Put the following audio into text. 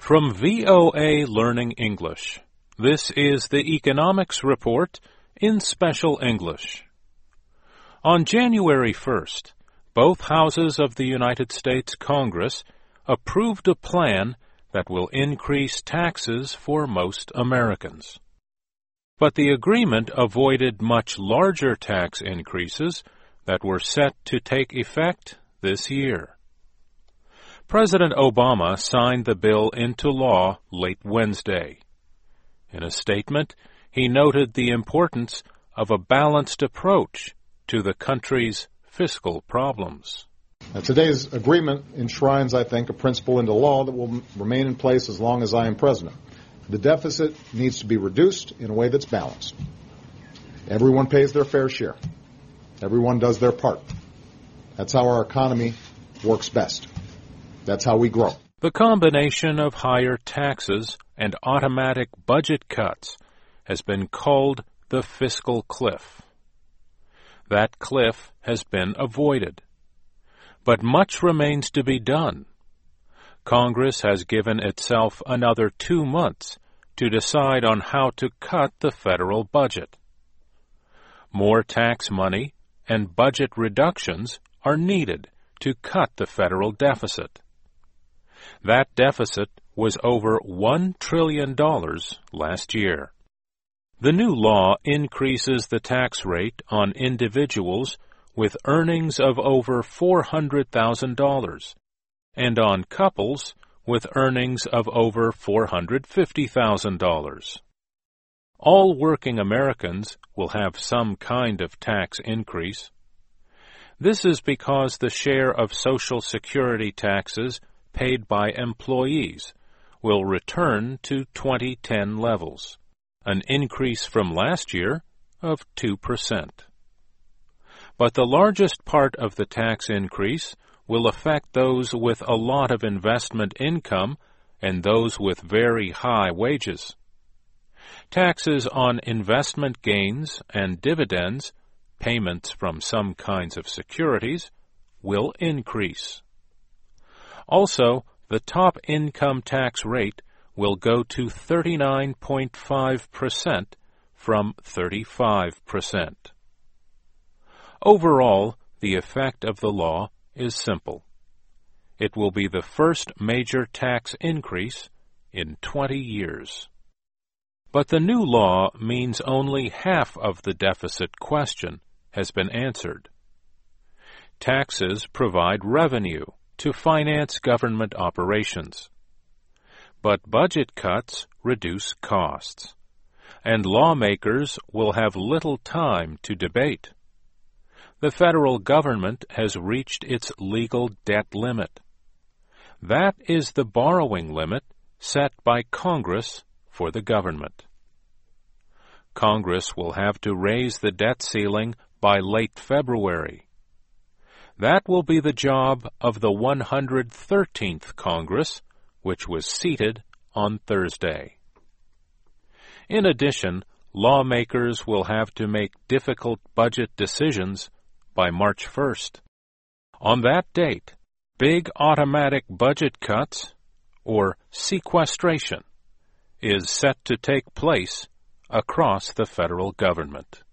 From VOA Learning English, this is the Economics Report in Special English. On January 1st, both houses of the United States Congress approved a plan that will increase taxes for most Americans. But the agreement avoided much larger tax increases that were set to take effect this year. President Obama signed the bill into law late Wednesday. In a statement, he noted the importance of a balanced approach to the country's fiscal problems. Today's agreement enshrines, I think, a principle into law that will remain in place as long as I am president. The deficit needs to be reduced in a way that's balanced. Everyone pays their fair share. Everyone does their part. That's how our economy works best. That's how we grow. The combination of higher taxes and automatic budget cuts has been called the fiscal cliff. That cliff has been avoided. But much remains to be done. Congress has given itself another 2 months to decide on how to cut the federal budget. More tax money and budget reductions are needed to cut the federal deficit. That deficit was over $1 trillion last year. The new law increases the tax rate on individuals with earnings of over $400,000 and on couples with earnings of over $450,000. All working Americans will have some kind of tax increase. This is because the share of Social Security taxes paid by employees will return to 2010 levels, an increase from last year of 2%. But the largest part of the tax increase will affect those with a lot of investment income and those with very high wages. Taxes on investment gains and dividends, payments from some kinds of securities, will increase. Also, the top income tax rate will go to 39.5% from 35%. Overall, the effect of the law is simple. It will be the first major tax increase in 20 years. But the new law means only half of the deficit question has been answered. Taxes provide revenue to finance government operations. But budget cuts reduce costs, and lawmakers will have little time to debate. The federal government has reached its legal debt limit. That is the borrowing limit set by Congress for the government. Congress will have to raise the debt ceiling by late February. That will be the job of the 113th Congress, which was seated on Thursday. In addition, lawmakers will have to make difficult budget decisions by March 1st. On that date, big automatic budget cuts, or sequestration, is set to take place across the federal government.